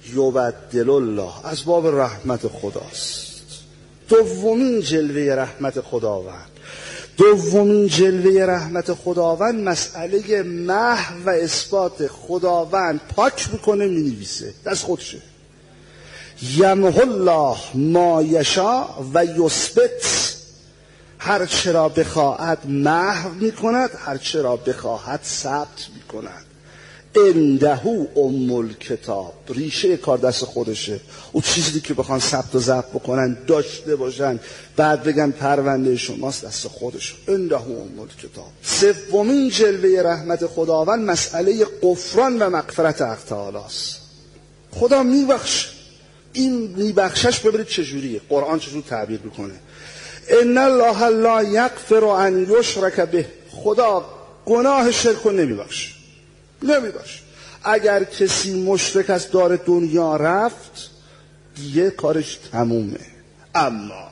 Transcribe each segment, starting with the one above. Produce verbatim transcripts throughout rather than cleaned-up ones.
یبدل الله از باب رحمت خداست. دومین جلوه رحمت خداوند دومین جلوه رحمت خداوند مسئله محو و اثبات. خداوند پاک میکنه مینویسه، دست خودشه. یمحو الله ما یشاء و یثبت، هر چرا بخواهد محو میکند، هر چرا بخواهد ثبت میکند. عنده ام الکتاب، ریشه کار دست خودشه. او چیزی که بخوان ثبت و ضبط بکنن داشته باشن بعد بگن پرونده شماست، دست خودشون. عنده ام الکتاب. سومین جلوه رحمت خداوند مسئله غفران و مغفرت حق تعالی است. خدا میبخشه. این میبخشش ببینید چجوریه، قرآن چجور تعبیر میکنه. ان الله لا یغفر ان یشرک به، خدا گناه شرک رو نمیبخشه. نمیبخشه. اگر کسی مشرک از دار دنیا رفت دیگه کارش تمومه. اما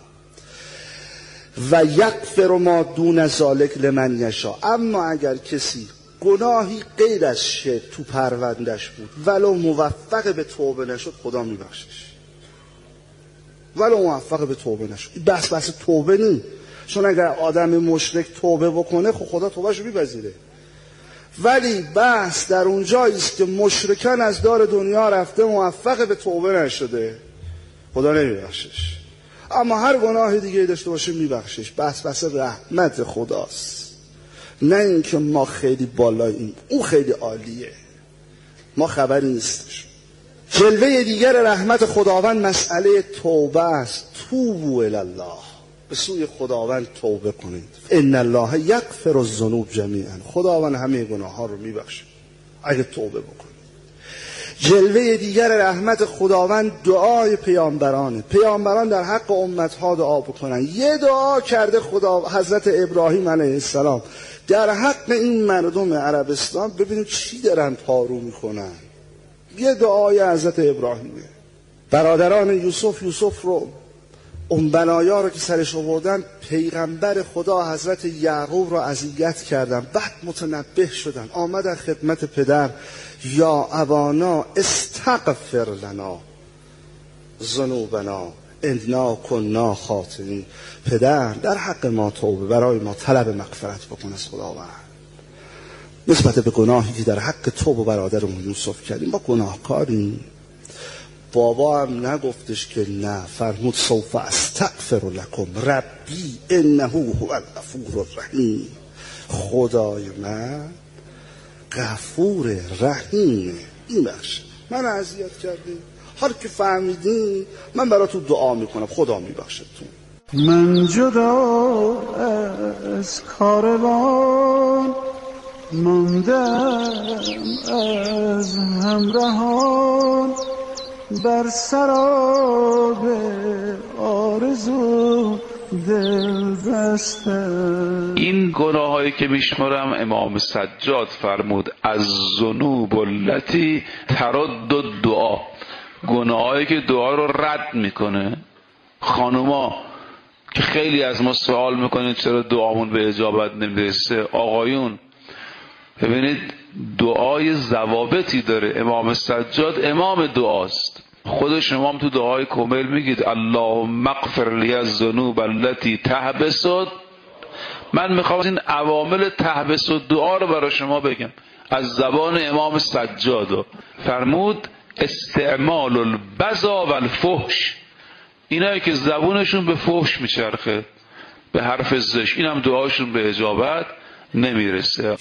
و یغفر ما دون ذلک لمن یشاء، اما اگر کسی گناهی غیر از شرک تو پروندش بود ولو موفق به توبه نشد خدا میبخشش. ولو موفق به توبه نشد. بس بس توبه نی، چون اگر آدم مشرک توبه بکنه خب خدا توبهشو میپذیره. ولی بحث در اون جایی است که مشرکان از دار دنیا رفته موفق به توبه نشده خدا نمیبخشش. اما هر گناه دیگه داشته باشه میبخشش. بحث بحث رحمت خداست، نه اینکه ما خیلی بالاییم اون خیلی عالیه، ما خبری نیستش. جلوه دیگر رحمت خداوند مسئله توبه است. توبوا الی الله، به سوی خداوند توبه کنید. ان الله یغفر الذنوب جمیعا، خداوند همه گناه ها رو میبخشه اگه توبه بکنید. جلوه دیگر رحمت خداوند دعای پیامبرانه. پیامبران در حق امت ها دعا بکنن. یه دعا کرده خدا حضرت ابراهیم علیه السلام در حق این مردم عربستان، ببینید چی دارن پارو میکنن. یه دعای حضرت ابراهیمه. برادران یوسف یوسف رو اون بنایا رو که سرش آوردن پیغمبر خدا حضرت یعقوب رو اذیت کردن. بعد متنبه شدن، آمدن خدمت پدر. یا ابانا استغفر لنا ذنوبنا انا کنا خاطئین، پدر در حق ما توبه برای ما طلب مغفرت بکن از خداوند نسبت به گناهی که در حق تو و برادرمون یوسف کردیم. ما گناهکاریم. بابا هم نگفتش که نه، فرمود سوف استغفر لکم ربی انه هو الغفور الرحیم، خدای من غفور رحیمه، این بخشه. من اذیت کردی، حالا که فهمیدین من براتون دعا میکنم خدا میبخشتون. من جدا از کاروان ماندم از همراهان، بر سراب آرزو دل بستم. این گناه هایی که میشمارم امام سجاد فرمود از ذنوب التی ترد الدعا، گناه هایی که دعا رو رد میکنه. خانوما که خیلی از ما سوال میکنید چرا دعامون به اجابت نمیرسه، آقایون ببینید دعای ضوابطی داره. امام سجاد امام دعاست. خود شما هم تو دعای کامل میگید اللهم اغفر لی الذنوب التي تحبس. من میخوام این عوامل تحبس الدعا رو برای شما بگم از زبان امام سجاد. فرمود استعمال البذا و الفحش، اینایی که زبونشون به فحش میچرخه، به حرف زشت، این هم دعاشون به اجابت نمیرسه.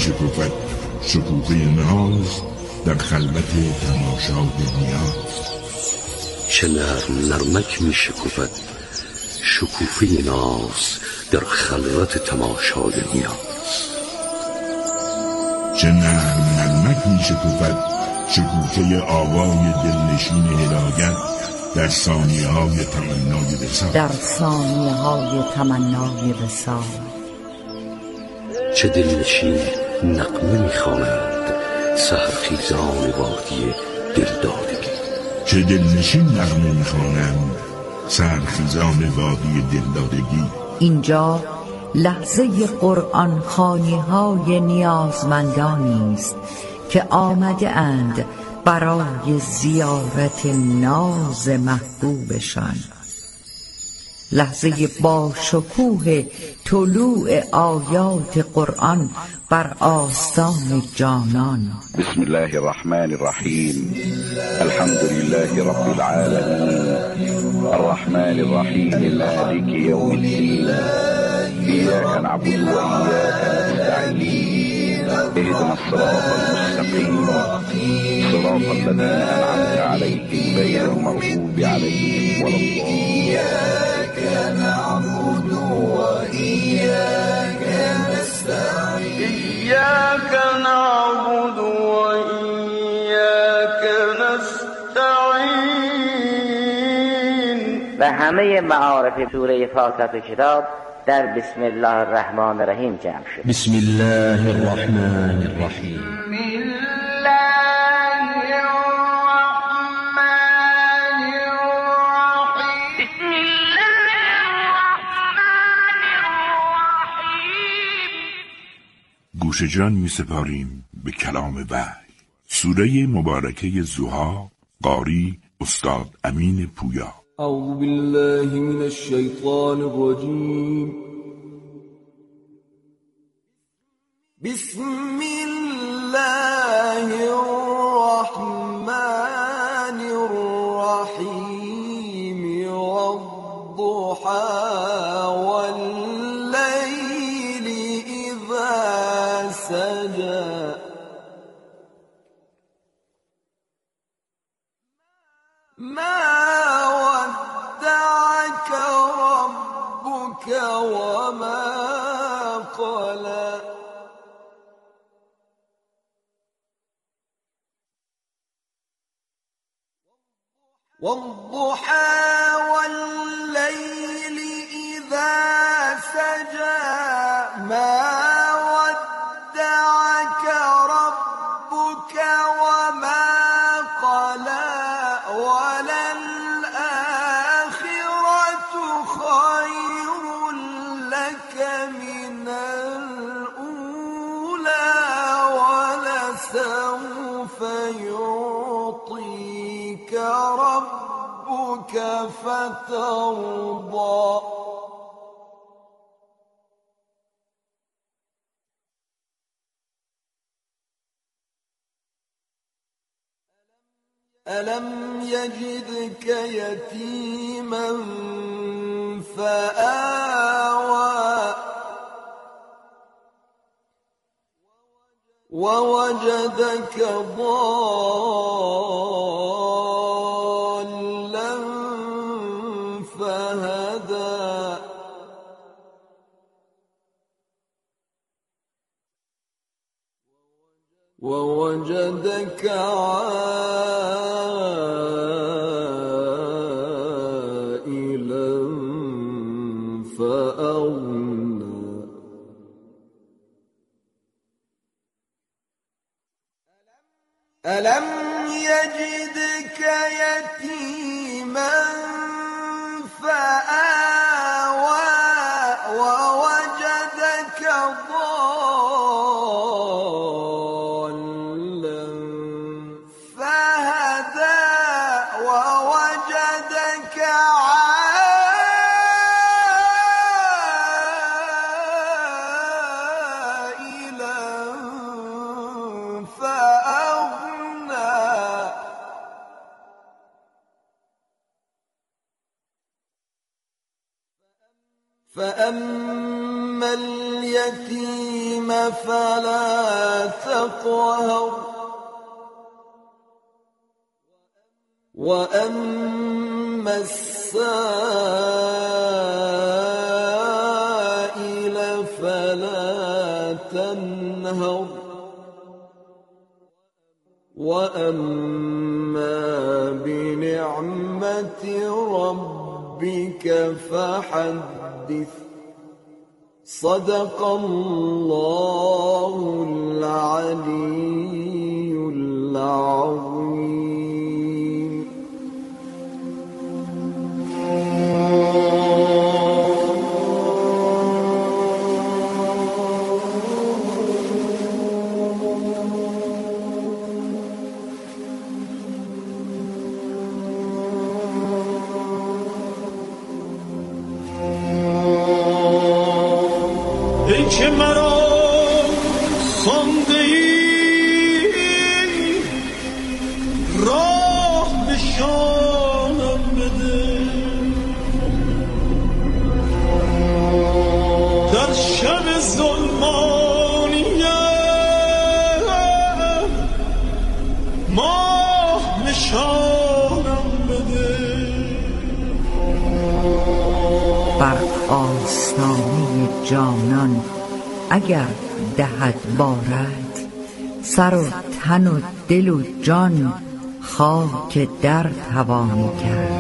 شکوفد شکوفه ناز در خلوت تماشای نیاز. چه نرم نرمک می شکوفد شکوفه ناز در خلوت تماشای نیاز. چه نرم نرمک می شکوفد شکوفه آوای دلنشین هدایت در ثانیه های تمنای وصال. در ثانیه های تمنای وصال. چه دلنشین نغمه می‌خوانند سحرخیزان وادی دلدادگی. چه دلنشین نغمه می‌خوانند سحرخیزان وادی دلدادگی. اینجا لحظه قرآن خوانی های نیازمندانی است که آمده اند برای زیارت ناز محبوبشان. لحظه با شکوه طلوع آیات قرآن بر آستان جانان. بسم الله الرحمن الرحیم. الحمد لله رب العالمین الرحمن الرحیم مالک یوم الدین. إياك نعبد وإياك نستعين. اهدنا الصراط المستقيم صراط الذين أنعمت عليهم غير المغضوب عليهم ولا الضالين. إياك نعبد وإياك نستعين. إياك نعبد وإياك نستعين. و همه معارف سوره فاتحه کتاب در بسم الله الرحمن الرحیم جمع شد. بسم الله الرحمن الرحیم. بسم الله الرحمن الرحیم. بسم الله الرحمن الرحیم. گوش جان می سپاریم به کلام وحی. سوره مبارکه ضحی. قاری استاد امین پویا. اعوذ بالله من الشیطان الرجیم. بسم الله الرحمن الرحیم. والضحى واللیل اذا سجى. ما وما قلى. والضحى والليل إذا سجى. ما ودعك ربك وما قلى. وللآخرة خير لك من الأولى ولسوف يعطيك ربك فترضى. ألم يجدك يتيما فآوى. ووجدك ضالا فهدى. ووجدك عائلا فأغنى. ألم يجدك يتيما فآوى. ووجدك ضالا فهدى. ووجدك عائلا فأغنى. فأما اليتيم اليتيم فلا تقهر وأما السائل فلا تنهر وأما بنعمة ربك فحدث صدق الله العلي العظيم. ای که مرا خوانده ای راه نشانم بده در شب ظلمانیه ماه نشانم بده بر آستانه جانان اگر دهد بارد سر و تن و دل و جان خاک در توان کرد.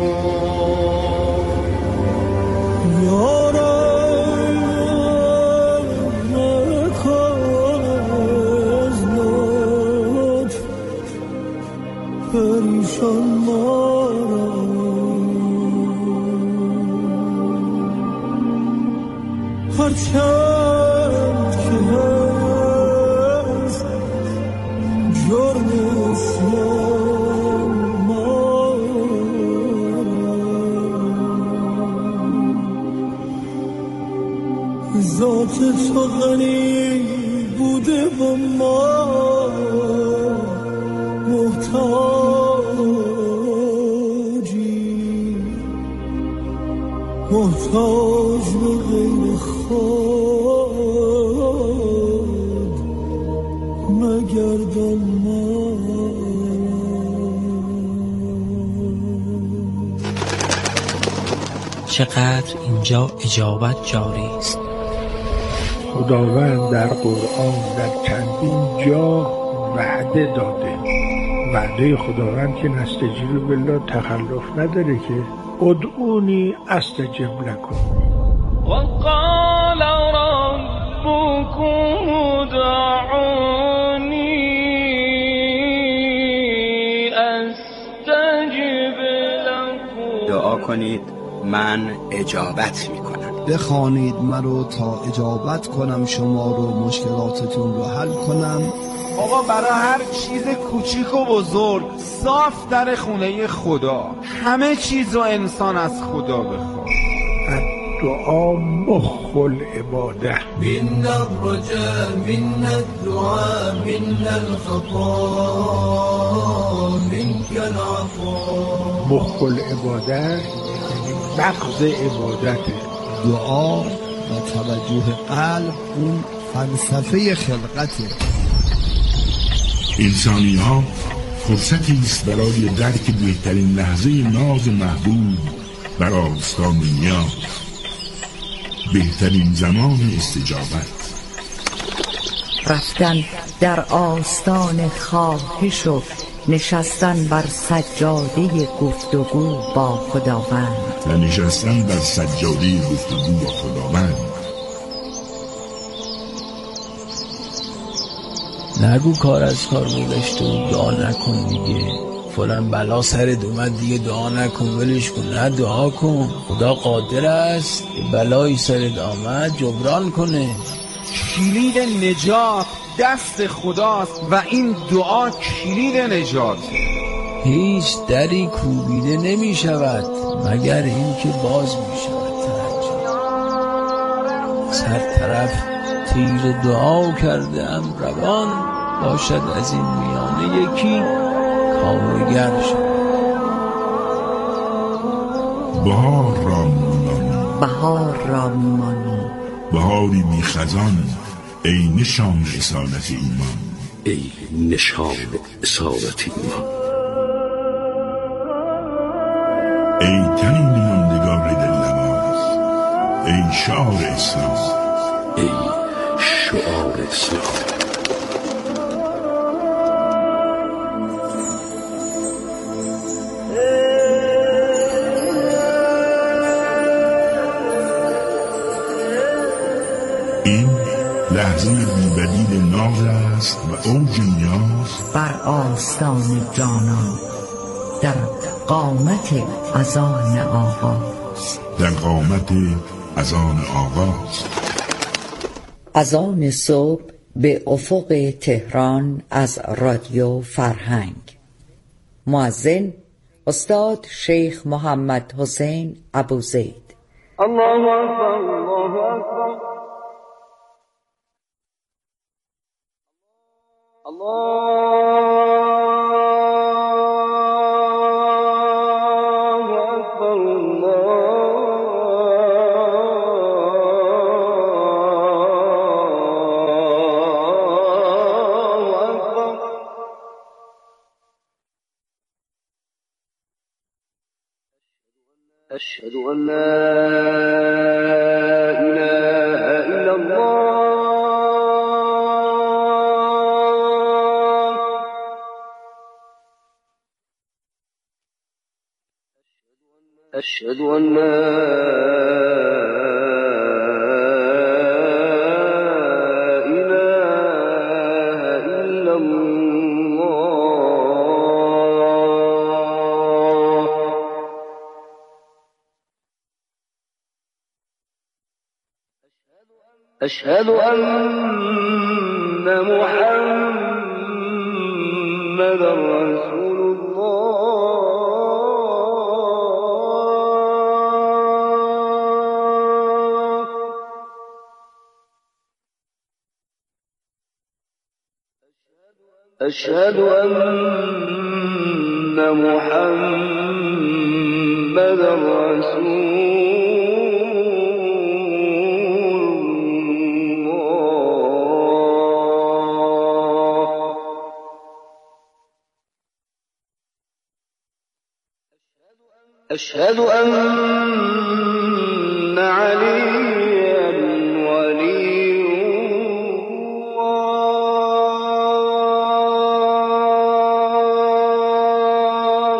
یارم مکن از لطف پریشان مارم هرچند که هست جرم اسلام مارم ذات تو غنی بوده و ما محتاجی محتاج به غیر خود مگردان ما. چقدر اینجا اجابت جاری است. خداوند در قرآن در چندین جا وعده داده. وعده خداوند که نستجیب بالله تخلف نداره که ادعونی استجب لکم. وقال ربكم ادعوني استجب لكم. دعا کنید من اجابت میکنم. بخوانید مرا تا اجابت کنم شما رو، مشکلاتتون رو حل کنم. آقا برای هر چیز کوچیک و بزرگ صاف در خونه خدا. همه چیز رو انسان از خدا بخواد. دعا مخ العباده. منا الرجاء منا الدعاء منا الخطا منك العفو. مخ العباده یعنی مغز عبادته. دعا و توجه قلب اون فلسفه خلقته. انسانی ها فرصتی است برای درک بهترین لحظه ناز محبوب بر آستان نیاز، بهترین زمان استجابت. رفتن در آستان خواهش و نشستن بر سجاده گفتگو با خداوند و نشستن بر سجاده گفتگو با خداوند. نگو کار از کار گذشته و دعا نکن دیگه، فلان بلا سرت اومد دیگه دعا نکن ولش کن. نه، دعا کن، خدا قادر است بلایی سرت آمد جبران کنه. کلید نجات دست خداست و این دعا کلید نجات. هیچ دری کوبیده نمی شود مگر این که باز می شود. سر طرف تیر دعا کرده ام روان، باشد از این میانه یکی کارگر شد. بهار را میمانی بهار را میمانی بهاری بی خزان، ای نشان اصالت ایمان، ای نشان اصالت ایمان، ای تنین ماندگار دلنواز، ای شعار اسلام، ای شعار اسلام. این لحظه بی‌بدیل ناز است و اوج نیاز بر آستان جانان، در قامت اذان آغاز، در قامت اذان آغاز. اذان صبح به افق تهران از رادیو فرهنگ. مؤذن استاد شیخ محمد حسین ابوزید. الله اکبر، الله اکبر، أشهد أن لا إله إلا الله، أشهد أن لا إله إلا الله، أشهد أن محمدا رسول الله، أشهد أن محمدا رسول أشهد أن عليا ولي الله،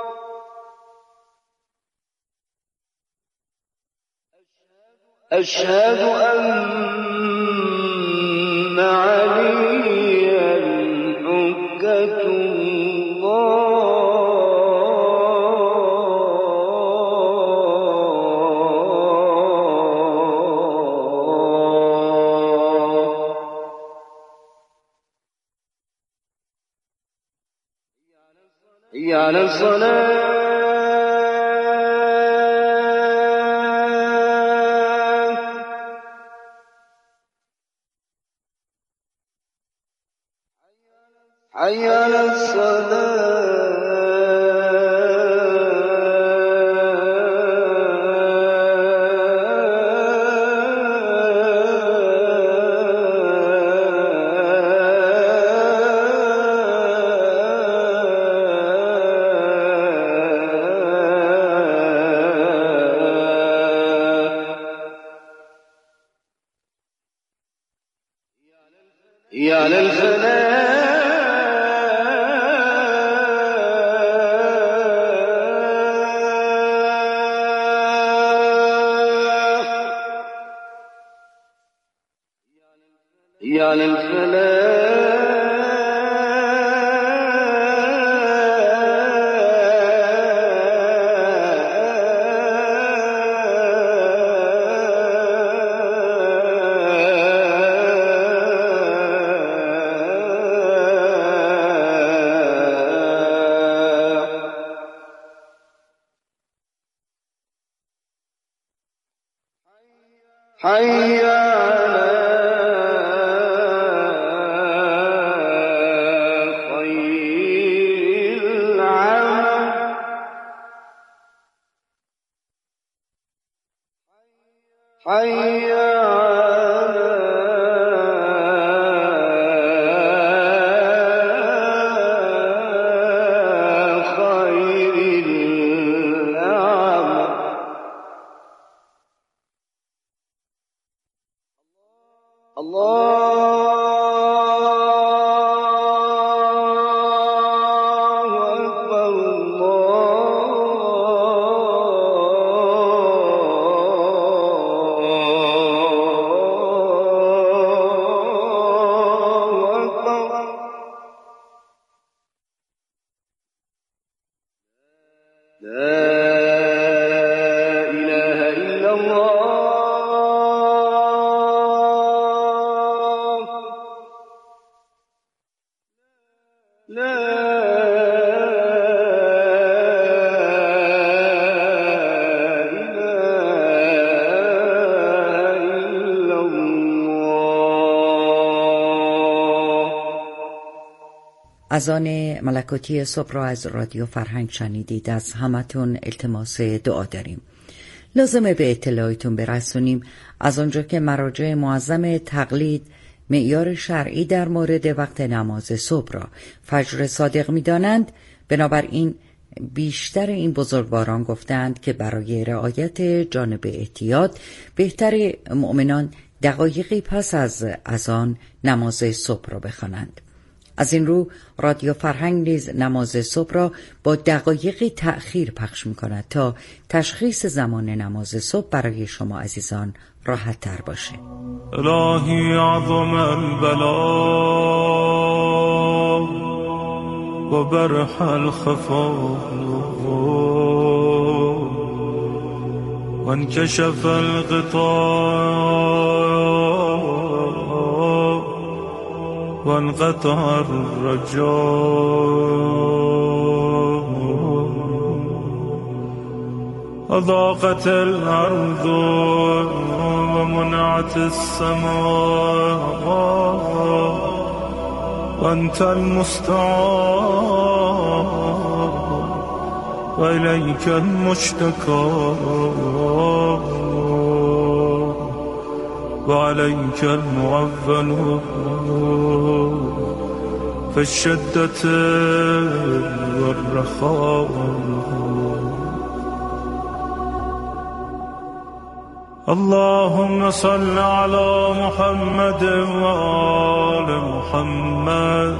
أشهد أن عليا حجة الله، حي على الصلاة، حي على الصلاة، يا للفلاح، يا للفلاح، حي على خير العمل، حي على لا إله إلا الله لا اذان ملکوتی صبح را از رادیو فرهنگ شنیدید. از همتون التماس دعا داریم. لازمه به اطلاعتون برسونیم از آنجا که مراجع معظم تقلید معیار شرعی در مورد وقت نماز صبح را فجر صادق می‌دانند، بنابراین بیشتر این بزرگواران گفتند که برای رعایت جانب احتیاط بهتر مؤمنان دقایقی پس از اذان نماز صبح را بخوانند. از این رو رادیو فرهنگ نیز نماز صبح را با دقایقی تأخیر پخش می‌کند تا تشخیص زمان نماز صبح برای شما عزیزان راحت تر باشه. الهی اعظم البلا و برح الخفا و انکشف الغطاء وانقطع الرجاء وضاقت الأرض ومنعت السماء وأنت المستعان وإليك المشتكى وعليك المعول في الشدة والرخاء اللهم صل على محمد وآل محمد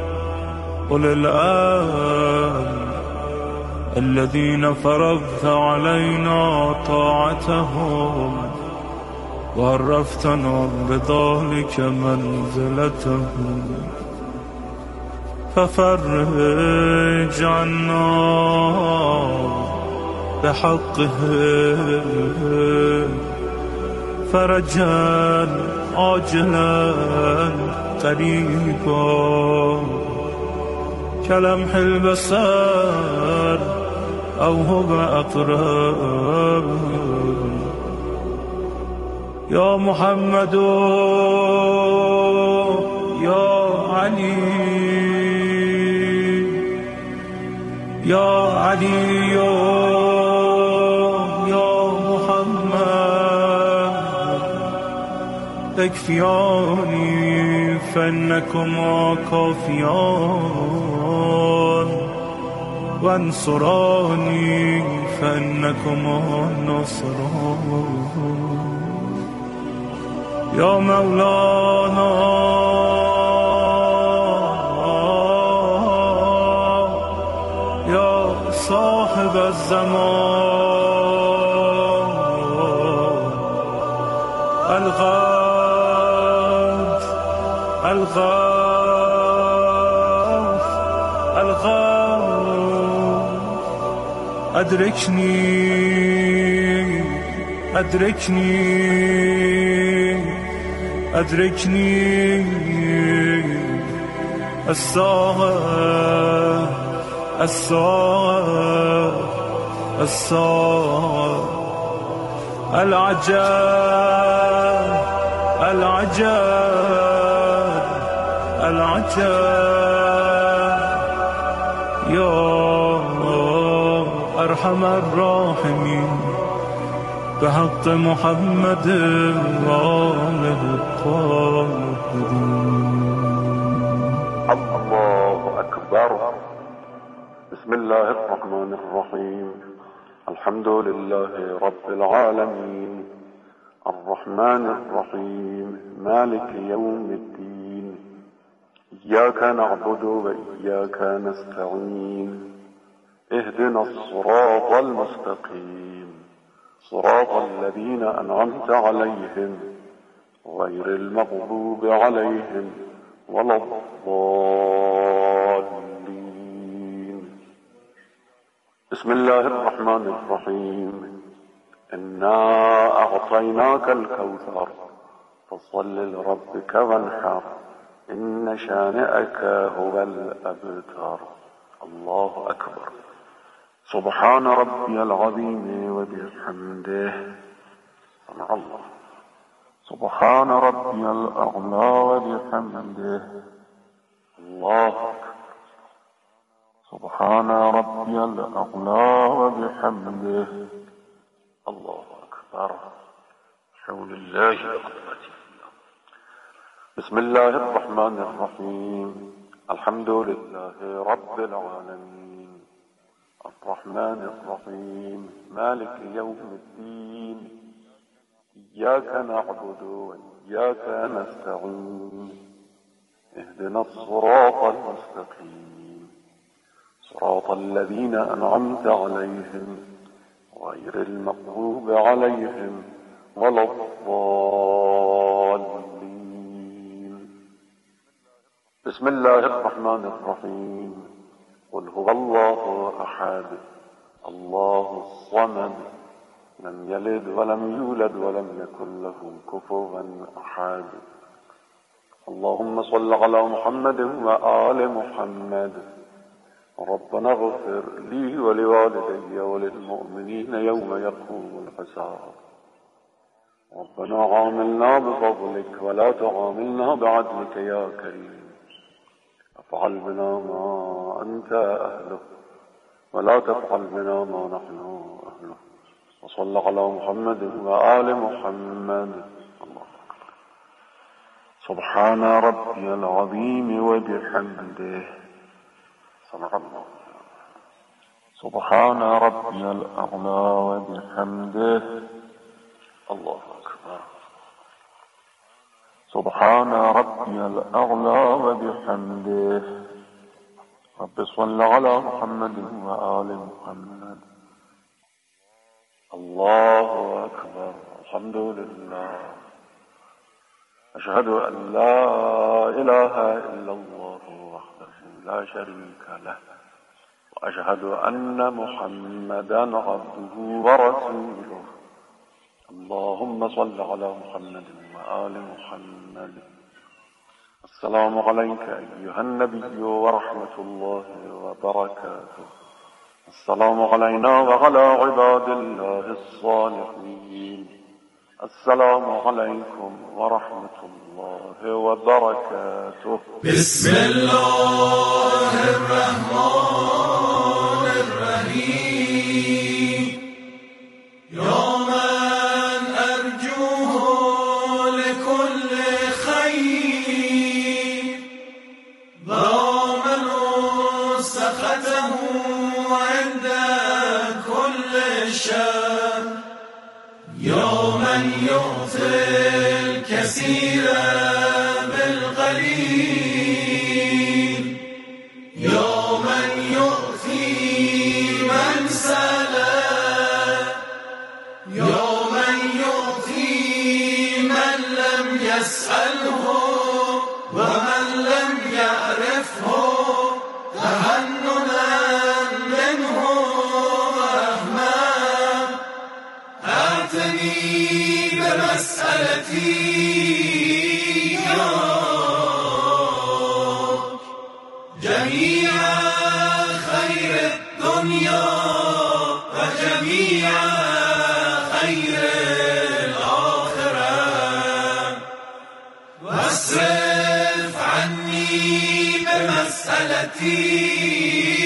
وللآل الذين فرضت علينا طاعتهم وعرفتنا بذلك منزلتهم ففرج عنا بحقه فرجا عاجلا قريبا كلمح البصر أو هو أقرب يا محمد يا علي يا علي يا محمد تكفياني فإنكما كافيان وانصراني فإنكما نصران يا مولانا يا صاحب الزمان الغوث الغوث الغوث أدركني أدركني أدركني الساعة الساعة الساعة العجاب العجاب العجاب يا أرحم الراحمين بحق محمد وآله الطاهرين. الله أكبر. بسم الله الرحمن الرحيم. الحمد لله رب العالمين الرحمن الرحيم مالك يوم الدين إياك نعبد وإياك نستعين اهدنا الصراط المستقيم صراط الذين أنعمت عليهم غير المغضوب عليهم ولا الضالين بسم الله الرحمن الرحيم إنا أعطيناك الكوثر فصل لربك وانحر إن شانئك هو الأبتر. الله أكبر. سبحان ربي العظيم وبحمده. سمع الله. سبحان ربي الأعلى وبحمده. الله أكبر. سبحان ربي الأعلى وبحمده. الله أكبر. حول الله وقوته. بسم الله الرحمن الرحيم الحمد لله رب العالمين الرحمن الرحيم مالك يوم الدين إياك نعبد وإياك نستعين اهدنا الصراط المستقيم صراط الذين أنعمت عليهم غير المغضوب عليهم ولا الضالين. بسم الله الرحمن الرحيم قل هو الله أحد الله الصمد لم يلد ولم يولد ولم يكن له كفوا أحد. اللهم صل على محمد وآل محمد. ربنا اغفر لي ولوالدي وللمؤمنين يوم يقوم الحساب. ربنا عاملنا بفضلك ولا تعاملنا بعدلك يا كريم. افعل بنا ما أنت أهله ولا تفعل بنا ما نحن أهله. وصل على محمد وآل محمد. الله أكبر. سبحان ربي العظيم وبحمده. سمع الله. سبحان ربي الأعلى وبحمده. الله أكبر. سبحان ربي الأعلى وبحمده. رب صل على محمد وآل محمد. الله أكبر. الحمد لله. أشهد أن لا إله إلا الله وحده لا شريك له وأشهد أن محمدا عبده ورسوله. اللهم صل على محمد وآل محمد. السلام عليك أيها النبي ورحمة الله وبركاته. السلام علينا وعلى عباد الله الصالحين. السلام عليكم ورحمة الله وبركاته. بسم الله الرحمن الرحيم. يا من أرجوه لكل خير ومن سخطه عند كل شر. يا من يعطي الكثير بالقليل. يا من يعطي من سأل. يا من يعطي من لم يسأله ومن لم يعرفه تهننا منه ورحمة. أعتني بمسألتي جميع خير الدنيا وجميع خير الآخرة. واصرف عني بمسألتي